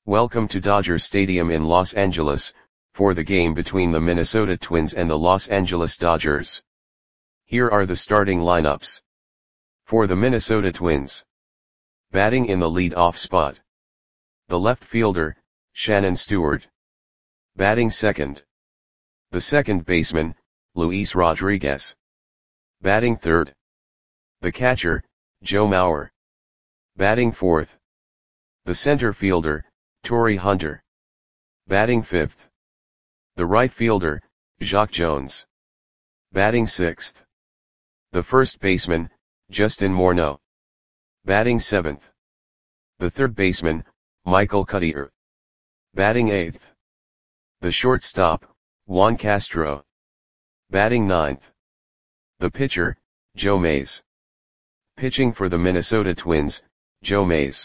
Welcome to Dodger Stadium in Los Angeles, for the game between the Minnesota Twins and the Los Angeles Dodgers. Here are the starting lineups. For the Minnesota Twins. Batting in the lead-off spot. The left fielder, Shannon Stewart. Batting second. The second baseman, Luis Rodriguez. Batting third. The catcher, Joe Mauer. Batting fourth. The center fielder, Torii Hunter. Batting fifth. The right fielder, Jacque Jones. Batting sixth. The first baseman, Justin Morneau. Batting seventh. The third baseman, Michael Cuddyer. Batting eighth. The shortstop, Juan Castro. Batting ninth. The pitcher, Joe Mays. Pitching for the Minnesota Twins, Joe Mays.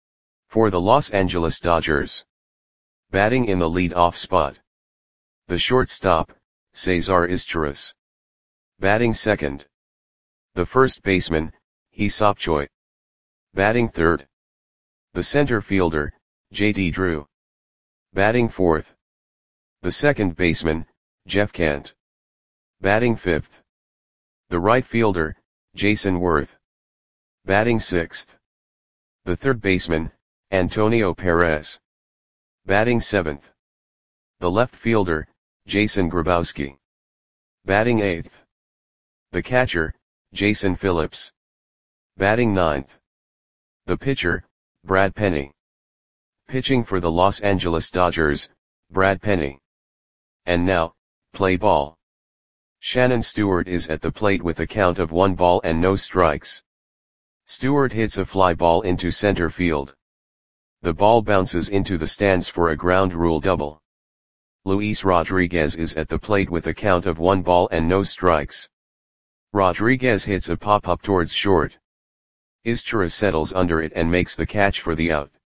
For the Los Angeles Dodgers. Batting in the lead-off spot. The shortstop, Cesar Izturis. Batting second. The first baseman, Hee-Seop Choi. Batting third. The center fielder, J.D. Drew. Batting fourth. The second baseman, Jeff Kent. Batting fifth. The right fielder, Jason Worth. Batting sixth. The third baseman, Antonio Perez. Batting seventh. The left fielder, Jason Grabowski. Batting eighth. The catcher, Jason Phillips. Batting ninth. The pitcher, Brad Penny. Pitching for the Los Angeles Dodgers, Brad Penny. And now, play ball. Shannon Stewart is at the plate with a count of 1 ball and no strikes. Stewart hits a fly ball into center field. The ball bounces into the stands for a ground rule double. Luis Rodriguez is at the plate with a count of 1 ball and no strikes. Rodriguez hits a pop-up towards short. Izturis settles under it and makes the catch for the out.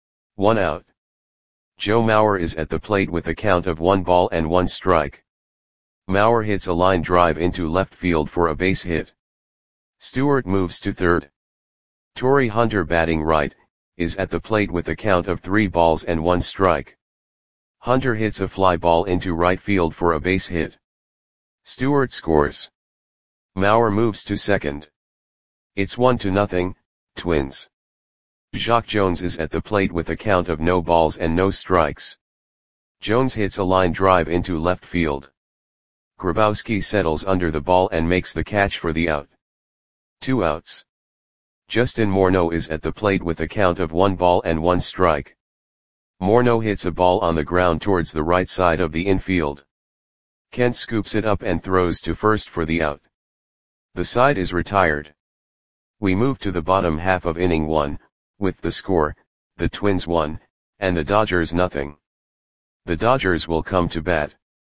1 out. Joe Mauer is at the plate with a count of 1 ball and 1 strike. Mauer hits a line drive into left field for a base hit. Stewart moves to third. Torii Hunter, batting right, is at the plate with a count of 3 balls and 1 strike. Hunter hits a fly ball into right field for a base hit. Stewart scores. Mauer moves to second. It's 1-0, Twins. Jacque Jones is at the plate with a count of no balls and no strikes. Jones hits a line drive into left field. Grabowski settles under the ball and makes the catch for the out. 2 outs. Justin Morneau is at the plate with a count of 1 ball and 1 strike. Morneau hits a ball on the ground towards the right side of the infield. Kent scoops it up and throws to first for the out. The side is retired. We move to the bottom half of inning 1, with the score, the Twins 1, and the Dodgers 0. The Dodgers will come to bat.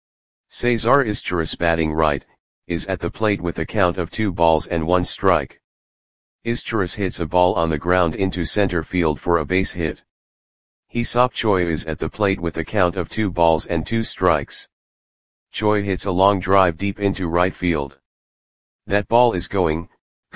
Cesar Izturis, batting right, is at the plate with a count of 2 balls and 1 strike. Izturis hits a ball on the ground into center field for a base hit. Hee-Seop Choi is at the plate with a count of 2 balls and 2 strikes. Choi hits a long drive deep into right field. That ball is gone.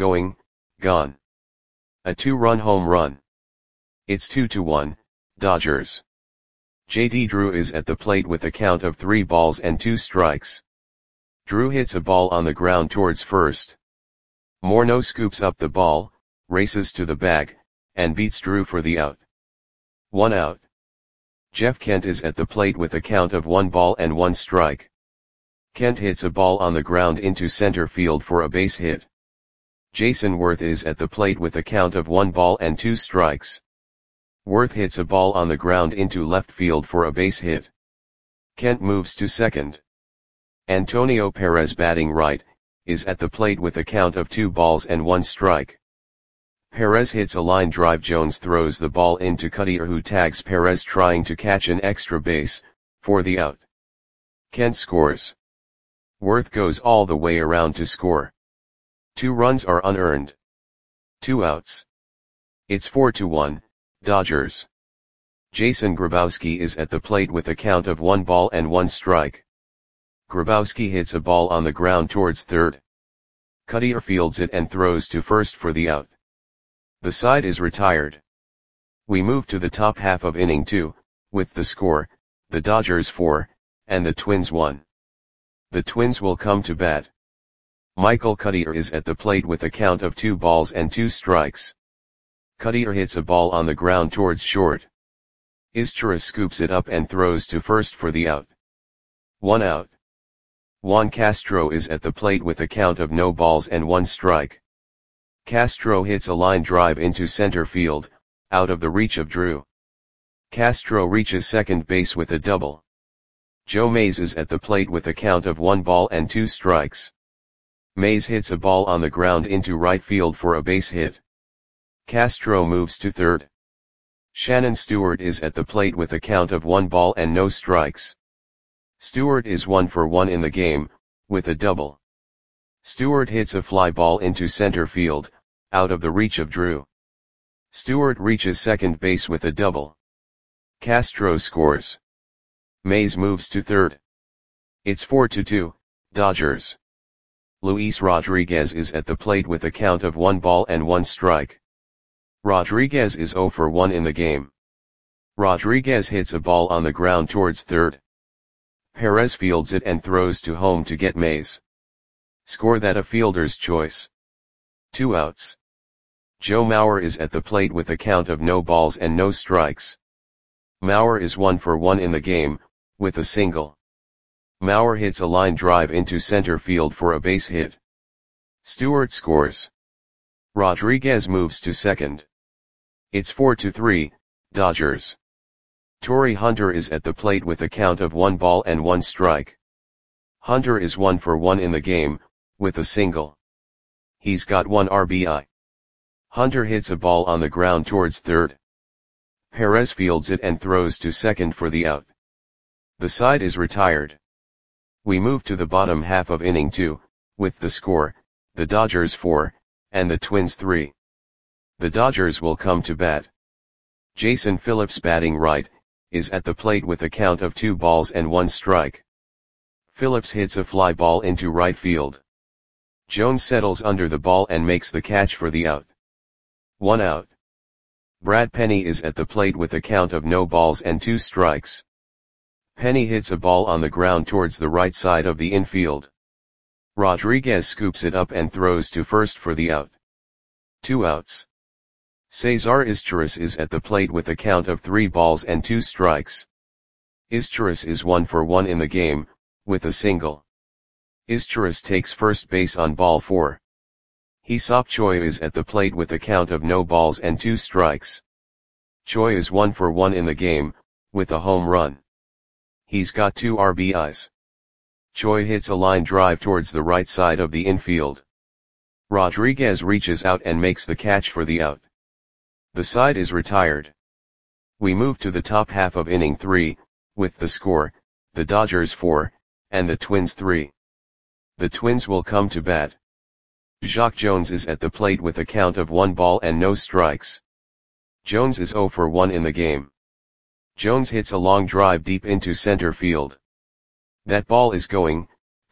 A 2-run home run. It's 2-1, Dodgers. J.D. Drew is at the plate with a count of 3 balls and 2 strikes. Drew hits a ball on the ground towards first. Morneau scoops up the ball, races to the bag, and beats Drew for the out. 1 out. Jeff Kent is at the plate with a count of 1 ball and 1 strike. Kent hits a ball on the ground into center field for a base hit. Jason Worth is at the plate with a count of 1 ball and 2 strikes. Worth hits a ball on the ground into left field for a base hit. Kent moves to second. Antonio Perez, batting right, is at the plate with a count of 2 balls and 1 strike. Perez hits a line drive. Jones throws the ball into Cuddyer, who tags Perez trying to catch an extra base, for the out. Kent scores. Worth goes all the way around to score. 2 runs are unearned. 2 outs. It's 4-1, Dodgers. Jason Grabowski is at the plate with a count of 1 ball and 1 strike. Grabowski hits a ball on the ground towards third. Cuddyer fields it and throws to first for the out. The side is retired. We move to the top half of inning 2, with the score, the Dodgers 4, and the Twins 1. The Twins will come to bat. Michael Cuddyer is at the plate with a count of 2 balls and 2 strikes. Cuddyer hits a ball on the ground towards short. Izturis scoops it up and throws to first for the out. 1 out. Juan Castro is at the plate with a count of no balls and 1 strike. Castro hits a line drive into center field, out of the reach of Drew. Castro reaches second base with a double. Joe Mays is at the plate with a count of 1 ball and 2 strikes. Mays hits a ball on the ground into right field for a base hit. Castro moves to third. Shannon Stewart is at the plate with a count of 1 ball and no strikes. Stewart is 1 for 1 in the game, with a double. Stewart hits a fly ball into center field, out of the reach of Drew. Stewart reaches second base with a double. Castro scores. Mays moves to third. It's 4-2, Dodgers. Luis Rodriguez is at the plate with a count of 1 ball and 1 strike. Rodriguez is 0 for 1 in the game. Rodriguez hits a ball on the ground towards third. Perez fields it and throws to home to get Mays. Score that a fielder's choice. 2 outs. Joe Mauer is at the plate with a count of no balls and no strikes. Mauer is 1 for 1 in the game, with a single. Mauer hits a line drive into center field for a base hit. Stewart scores. Rodriguez moves to second. It's 4-3, Dodgers. Torrey Hunter is at the plate with a count of 1 ball and 1 strike. Hunter is 1 for 1 in the game, with a single. He's got 1 RBI. Hunter hits a ball on the ground towards third. Perez fields it and throws to second for the out. The side is retired. We move to the bottom half of inning 2, with the score, the Dodgers 4, and the Twins 3. The Dodgers will come to bat. Jason Phillips, batting right, is at the plate with a count of 2 balls and 1 strike. Phillips hits a fly ball into right field. Jones settles under the ball and makes the catch for the out. 1 out. Brad Penny is at the plate with a count of no balls and 2 strikes. Penny hits a ball on the ground towards the right side of the infield. Rodriguez scoops it up and throws to first for the out. 2 outs. Cesar Izturis is at the plate with a count of 3 balls and 2 strikes. Izturis is 1 for 1 in the game, with a single. Izturis takes first base on ball 4. Hee-Seop Choi is at the plate with a count of no balls and 2 strikes. Choi is 1 for 1 in the game, with a home run. He's got 2 RBIs. Choi hits a line drive towards the right side of the infield. Rodriguez reaches out and makes the catch for the out. The side is retired. We move to the top half of inning 3, with the score, the Dodgers 4, and the Twins 3. The Twins will come to bat. Jacque Jones is at the plate with a count of 1 ball and no strikes. Jones is 0 for 1 in the game. Jones hits a long drive deep into center field. That ball is going,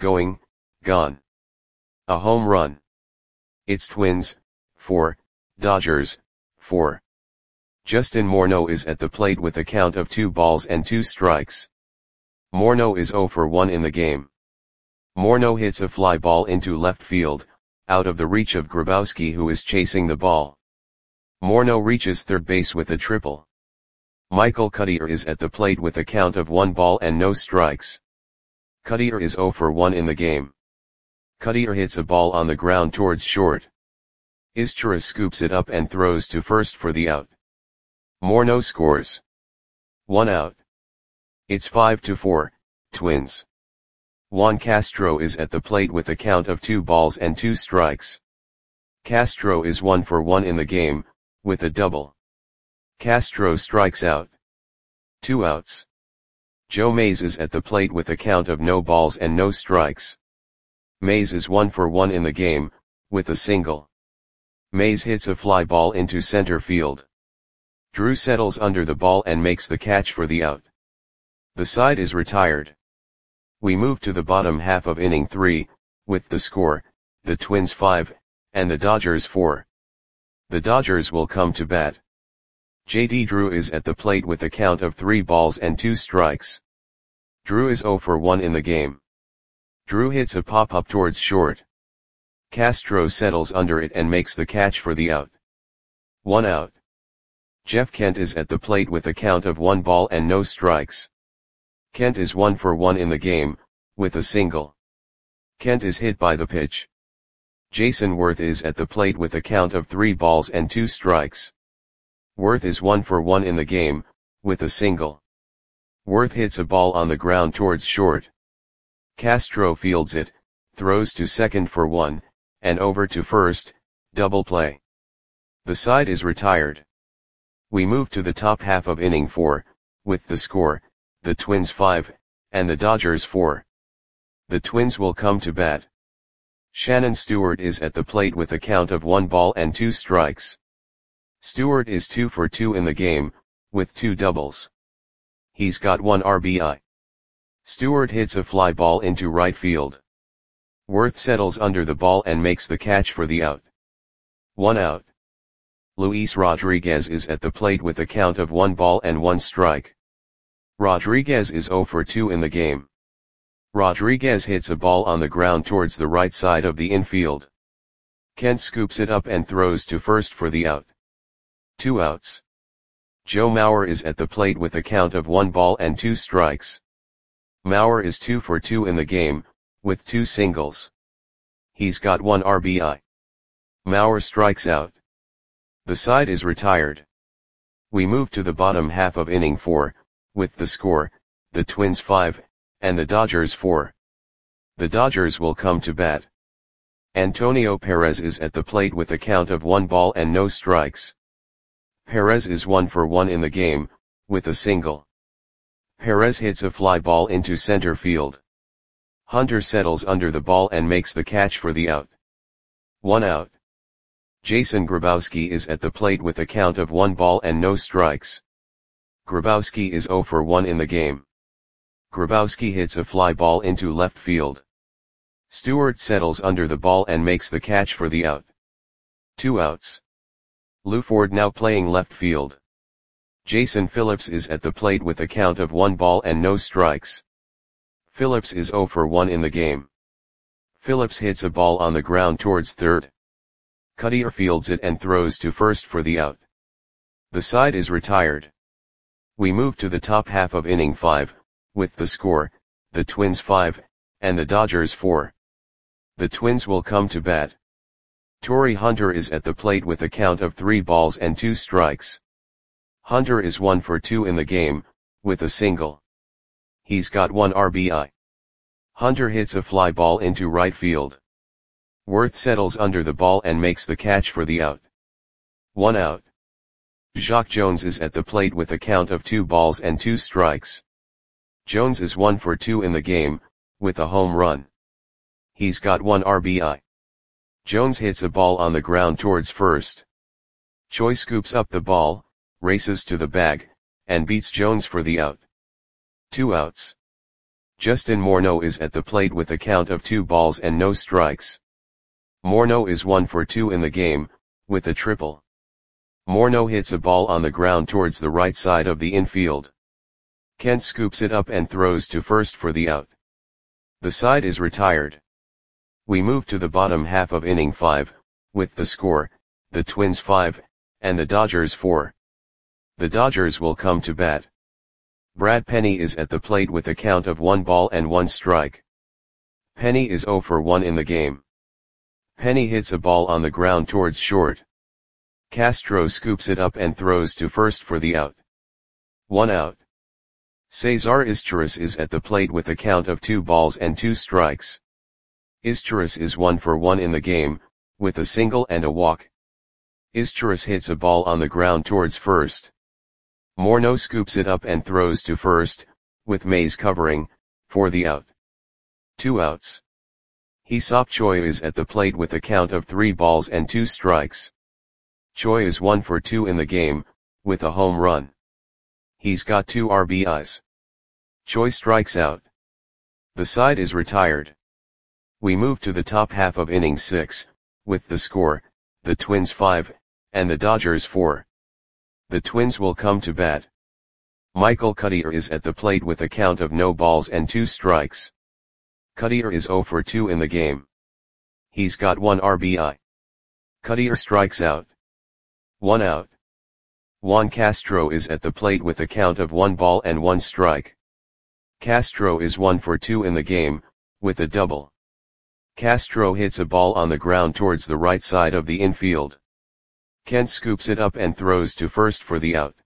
gone. A home run. It's Twins, 4, Dodgers, 4. Justin Morneau is at the plate with a count of 2 balls and 2 strikes. Morneau is 0 for 1 in the game. Morneau hits a fly ball into left field, out of the reach of Grabowski, who is chasing the ball. Morneau reaches third base with a triple. Michael Cuddyer is at the plate with a count of 1 ball and no strikes. Cuddyer is 0 for 1 in the game. Cuddyer hits a ball on the ground towards short. Izturis scoops it up and throws to first for the out. Morneau scores. 1 out. It's 5-4, Twins. Juan Castro is at the plate with a count of 2 balls and 2 strikes. Castro is 1 for 1 in the game, with a double. Castro strikes out. 2 outs. Joe Mays is at the plate with a count of no balls and no strikes. Mays is 1 for 1 in the game, with a single. Mays hits a fly ball into center field. Drew settles under the ball and makes the catch for the out. The side is retired. We move to the bottom half of inning 3, with the score, the Twins 5, and the Dodgers 4. The Dodgers will come to bat. JD Drew is at the plate with a count of 3 balls and 2 strikes. Drew is 0 for 1 in the game. Drew hits a pop-up towards short. Castro settles under it and makes the catch for the out. 1 out. Jeff Kent is at the plate with a count of 1 ball and no strikes. Kent is 1 for 1 in the game, with a single. Kent is hit by the pitch. Jason Worth is at the plate with a count of 3 balls and 2 strikes. Worth is 1 for 1 in the game, with a single. Worth hits a ball on the ground towards short. Castro fields it, throws to second for 1, and over to first, double play. The side is retired. We move to the top half of inning 4, with the score, the Twins 5, and the Dodgers 4. The Twins will come to bat. Shannon Stewart is at the plate with a count of 1 ball and 2 strikes. Stewart is 2 for 2 in the game, with 2 doubles. He's got 1 RBI. Stewart hits a fly ball into right field. Worth settles under the ball and makes the catch for the out. 1 out. Luis Rodriguez is at the plate with a count of 1 ball and 1 strike. Rodriguez is 0 for 2 in the game. Rodriguez hits a ball on the ground towards the right side of the infield. Kent scoops it up and throws to first for the out. 2 outs. Joe Mauer is at the plate with a count of 1 ball and 2 strikes. Mauer is 2 for 2 in the game, with 2 singles. He's got 1 RBI. Mauer strikes out. The side is retired. We move to the bottom half of inning 4, with the score, the Twins 5, and the Dodgers 4. The Dodgers will come to bat. Antonio Perez is at the plate with a count of 1 ball and no strikes. Perez is 1 for 1 in the game, with a single. Perez hits a fly ball into center field. Hunter settles under the ball and makes the catch for the out. 1 out. Jason Grabowski is at the plate with a count of 1 ball and no strikes. Grabowski is 0 for 1 in the game. Grabowski hits a fly ball into left field. Stewart settles under the ball and makes the catch for the out. 2 outs. Lou Ford now playing left field. Jason Phillips is at the plate with a count of 1 ball and no strikes. Phillips is 0 for 1 in the game. Phillips hits a ball on the ground towards third. Cuttier fields it and throws to first for the out. The side is retired. We move to the top half of inning 5, with the score, the Twins 5, and the Dodgers 4. The Twins will come to bat. Torrey Hunter is at the plate with a count of 3 balls and 2 strikes. Hunter is 1 for 2 in the game, with a single. He's got 1 RBI. Hunter hits a fly ball into right field. Worth settles under the ball and makes the catch for the out. 1 out. Jacque Jones is at the plate with a count of 2 balls and 2 strikes. Jones is 1 for 2 in the game, with a home run. He's got 1 RBI. Jones hits a ball on the ground towards first. Choi scoops up the ball, races to the bag, and beats Jones for the out. 2 outs. Justin Morneau is at the plate with a count of 2 balls and no strikes. Morneau is 1 for 2 in the game, with a triple. Morneau hits a ball on the ground towards the right side of the infield. Kent scoops it up and throws to first for the out. The side is retired. We move to the bottom half of inning 5, with the score, the Twins 5, and the Dodgers 4. The Dodgers will come to bat. Brad Penny is at the plate with a count of 1 ball and 1 strike. Penny is 0 for 1 in the game. Penny hits a ball on the ground towards short. Castro scoops it up and throws to first for the out. 1 out. Cesar Izturis is at the plate with a count of 2 balls and 2 strikes. Izturis is 1 for 1 in the game, with a single and a walk. Izturis hits a ball on the ground towards first. Morneau scoops it up and throws to first, with Mays covering, for the out. 2 outs. Hee-Seop Choi is at the plate with a count of 3 balls and 2 strikes. Choi is 1 for 2 in the game, with a home run. He's got 2 RBIs. Choi strikes out. The side is retired. We move to the top half of inning 6, with the score, the Twins 5, and the Dodgers 4. The Twins will come to bat. Michael Cuddyer is at the plate with a count of no balls and 2 strikes. Cuddyer is 0 for 2 in the game. He's got 1 RBI. Cuddyer strikes out. 1 out. Juan Castro is at the plate with a count of 1 ball and 1 strike. Castro is 1 for 2 in the game, with a double. Castro hits a ball on the ground towards the right side of the infield. Kent scoops it up and throws to first for the out.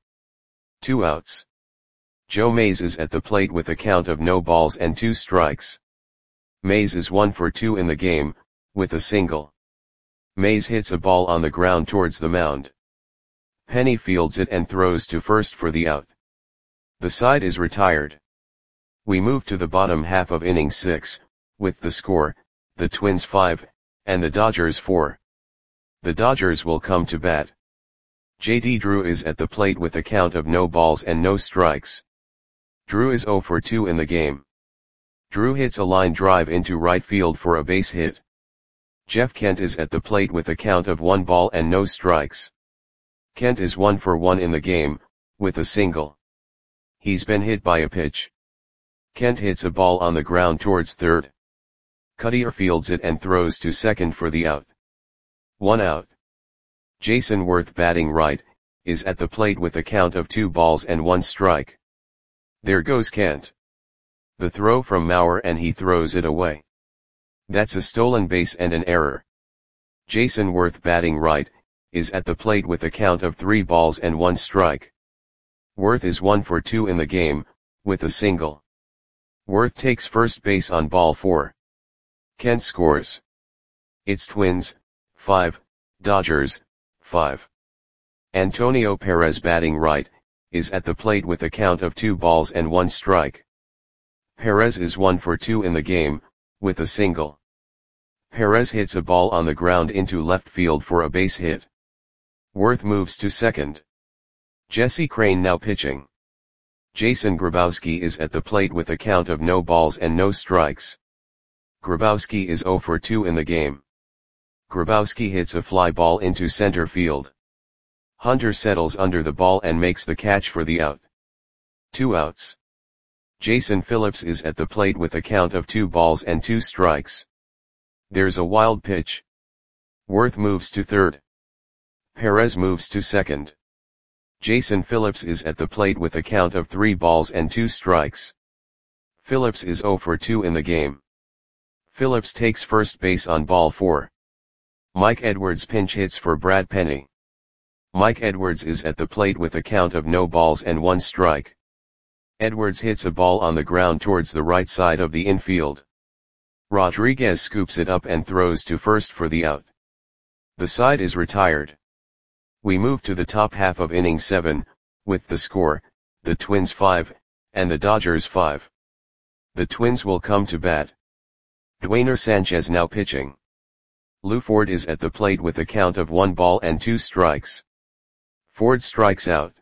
2 outs. Joe Mays is at the plate with a count of no balls and 2 strikes. Mays is 1 for 2 in the game, with a single. Mays hits a ball on the ground towards the mound. Penny fields it and throws to first for the out. The side is retired. We move to the bottom half of inning 6, with the score, the Twins 5, and the Dodgers 4. The Dodgers will come to bat. J.D. Drew is at the plate with a count of no balls and no strikes. Drew is 0 for 2 in the game. Drew hits a line drive into right field for a base hit. Jeff Kent is at the plate with a count of 1 ball and no strikes. Kent is 1 for 1 in the game, with a single. He's been hit by a pitch. Kent hits a ball on the ground towards third. Cuddyer fields it and throws to second for the out. 1 out. Jason Worth, batting right, is at the plate with a count of 2 balls and 1 strike. There goes Kent. The throw from Mauer and he throws it away. That's a stolen base and an error. Jason Worth, batting right, is at the plate with a count of 3 balls and 1 strike. Worth is 1 for 2 in the game, with a single. Worth takes first base on ball 4. Kent scores. It's Twins, 5, Dodgers, 5. Antonio Perez, batting right, is at the plate with a count of 2 balls and 1 strike. Perez is 1 for 2 in the game, with a single. Perez hits a ball on the ground into left field for a base hit. Worth moves to second. Jesse Crain now pitching. Jason Grabowski is at the plate with a count of no balls and no strikes. Grabowski is 0 for 2 in the game. Grabowski hits a fly ball into center field. Hunter settles under the ball and makes the catch for the out. 2 outs. Jason Phillips is at the plate with a count of 2 balls and 2 strikes. There's a wild pitch. Worth moves to third. Perez moves to second. Jason Phillips is at the plate with a count of 3 balls and 2 strikes. Phillips is 0 for 2 in the game. Phillips takes first base on ball 4. Mike Edwards pinch hits for Brad Penny. Mike Edwards is at the plate with a count of no balls and 1 strike. Edwards hits a ball on the ground towards the right side of the infield. Rodriguez scoops it up and throws to first for the out. The side is retired. We move to the top half of inning 7, with the score, the Twins 5, and the Dodgers 5. The Twins will come to bat. Dwayner Sanchez now pitching. Lou Ford is at the plate with a count of 1 ball and 2 strikes. Ford strikes out.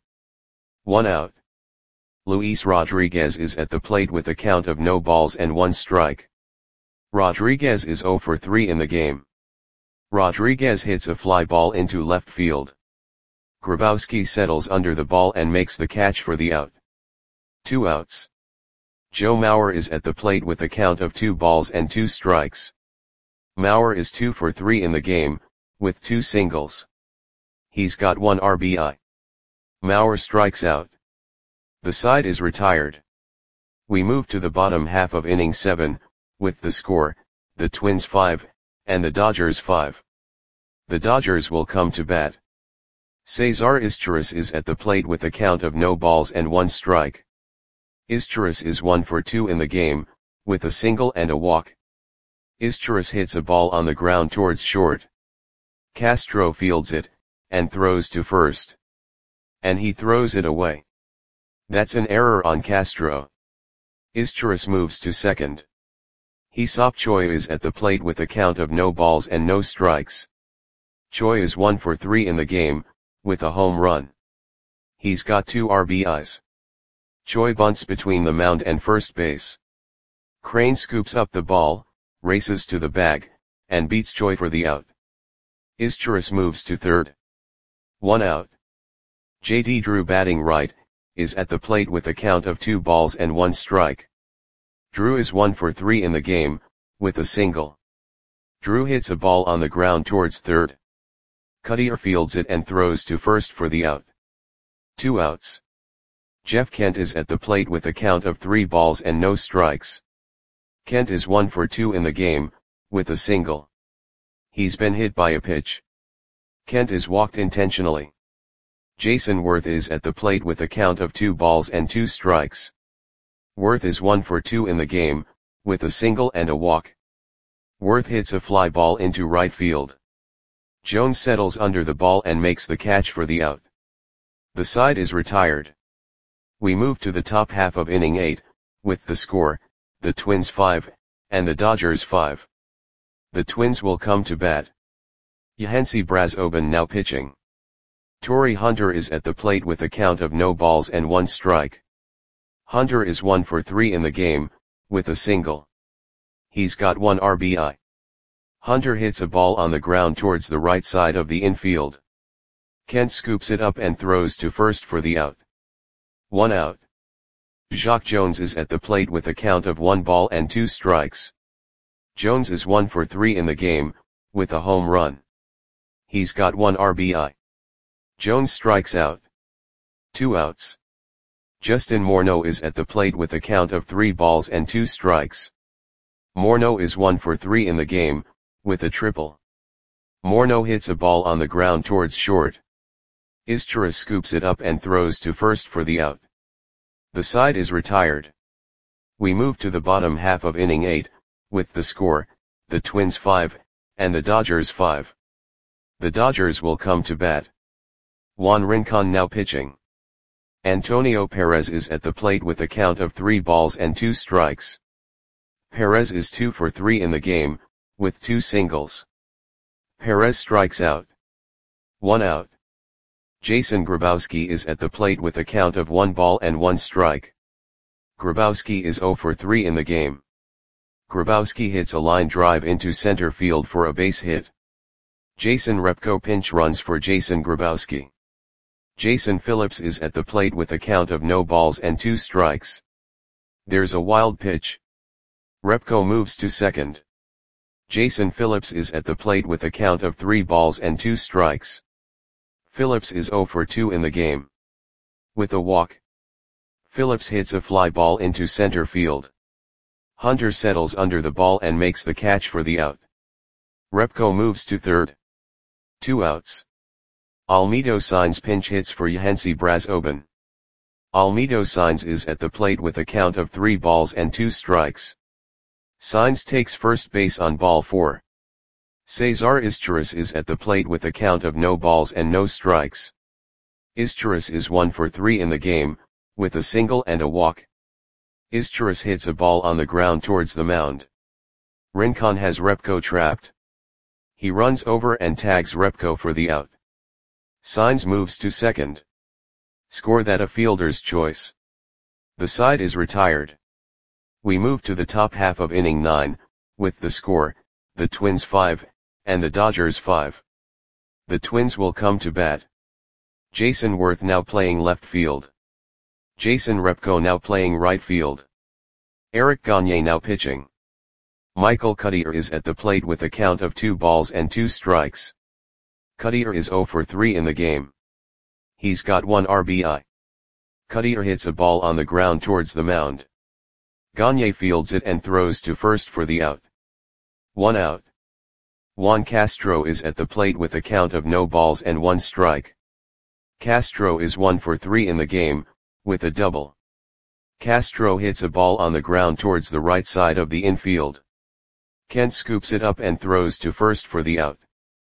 1 out. Luis Rodriguez is at the plate with a count of no balls and 1 strike. Rodriguez is 0 for 3 in the game. Rodriguez hits a fly ball into left field. Grabowski settles under the ball and makes the catch for the out. 2 outs. Joe Mauer is at the plate with a count of 2 balls and 2 strikes. Mauer is 2 for 3 in the game, with 2 singles. He's got 1 RBI. Mauer strikes out. The side is retired. We move to the bottom half of inning 7, with the score, the Twins 5, and the Dodgers 5. The Dodgers will come to bat. Cesar Izturis is at the plate with a count of no balls and 1 strike. Izturis is 1 for 2 in the game, with a single and a walk. Izturis hits a ball on the ground towards short. Castro fields it, and throws to first. And he throws it away. That's an error on Castro. Izturis moves to second. Hee-seop Choi is at the plate with a count of no balls and no strikes. Choi is 1 for 3 in the game, with a home run. He's got 2 RBIs. Choi bunts between the mound and first base. Crane scoops up the ball, races to the bag, and beats Choi for the out. Izturis moves to third. 1 out. JD Drew batting right, is at the plate with a count of 2 balls and 1 strike. Drew is 1 for 3 in the game, with a single. Drew hits a ball on the ground towards third. Cutter fields it and throws to first for the out. 2 outs. Jeff Kent is at the plate with a count of 3 balls and no strikes. Kent is 1 for 2 in the game, with a single. He's been hit by a pitch. Kent is walked intentionally. Jason Worth is at the plate with a count of 2 balls and 2 strikes. Worth is 1 for 2 in the game, with a single and a walk. Worth hits a fly ball into right field. Jones settles under the ball and makes the catch for the out. The side is retired. We move to the top half of inning 8, with the score, the Twins 5, and the Dodgers 5. The Twins will come to bat. Yohansy Brazoban now pitching. Torrey Hunter is at the plate with a count of no balls and 1 strike. Hunter is 1 for 3 in the game, with a single. He's got 1 RBI. Hunter hits a ball on the ground towards the right side of the infield. Kent scoops it up and throws to first for the out. 1 out. Jacque Jones is at the plate with a count of 1 ball and 2 strikes. Jones is 1 for 3 in the game, with a home run. He's got 1 RBI. Jones strikes out. 2 outs. Justin Morneau is at the plate with a count of 3 balls and 2 strikes. Morneau is 1 for 3 in the game, with a triple. Morneau hits a ball on the ground towards short. Izturis scoops it up and throws to first for the out. The side is retired. We move to the bottom half of inning 8, with the score, the Twins 5, and the Dodgers 5. The Dodgers will come to bat. Juan Rincon now pitching. Antonio Perez is at the plate with a count of 3 balls and 2 strikes. Perez is 2 for 3 in the game, with 2 singles. Perez strikes out. 1 out. Jason Grabowski is at the plate with a count of 1 ball and 1 strike. Grabowski is 0 for 3 in the game. Grabowski hits a line drive into center field for a base hit. Jason Repko pinch runs for Jason Grabowski. Jason Phillips is at the plate with a count of no balls and 2 strikes. There's a wild pitch. Repko moves to second. Jason Phillips is at the plate with a count of 3 balls and 2 strikes. Phillips is 0 for 2 in the game. With a walk. Phillips hits a fly ball into center field. Hunter settles under the ball and makes the catch for the out. Repko moves to third. 2 outs. Almedo Signs pinch hits for Yohansy Brazoban. Almedo Signs is at the plate with a count of 3 balls and 2 strikes. Signs takes first base on ball 4. Cesar Izturis is at the plate with a count of no balls and no strikes. Izturis is 1 for 3 in the game, with a single and a walk. Izturis hits a ball on the ground towards the mound. Rincon has Repko trapped. He runs over and tags Repko for the out. Signs moves to second. Score that a fielder's choice. The side is retired. We move to the top half of inning 9, with the score, the Twins 5, and the Dodgers 5. The Twins will come to bat. Jason Worth now playing left field. Jason Repko now playing right field. Eric Gagne now pitching. Michael Cutter is at the plate with a count of 2 balls and 2 strikes. Cutter is 0 for 3 in the game. He's got 1 RBI. Cutter hits a ball on the ground towards the mound. Gagne fields it and throws to first for the out. 1 out. Juan Castro is at the plate with a count of no balls and 1 strike. Castro is 1 for 3 in the game, with a double. Castro hits a ball on the ground towards the right side of the infield. Kent scoops it up and throws to first for the out.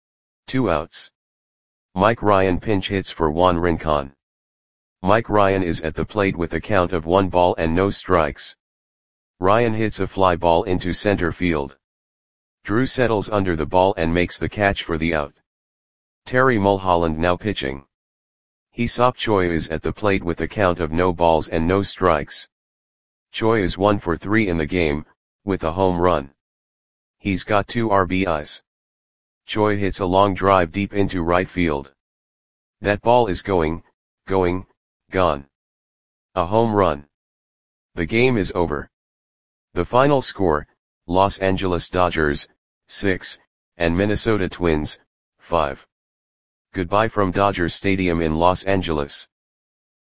2 outs. Mike Ryan pinch hits for Juan Rincon. Mike Ryan is at the plate with a count of 1 ball and no strikes. Ryan hits a fly ball into center field. Drew settles under the ball and makes the catch for the out. Terry Mulholland now pitching. Hee-Seop Choi is at the plate with a count of no balls and no strikes. Choi is 1 for 3 in the game, with a home run. He's got 2 RBIs. Choi hits a long drive deep into right field. That ball is going, going, gone. A home run. The game is over. The final score, Los Angeles Dodgers, 6, and Minnesota Twins, 5. Goodbye from Dodger Stadium in Los Angeles.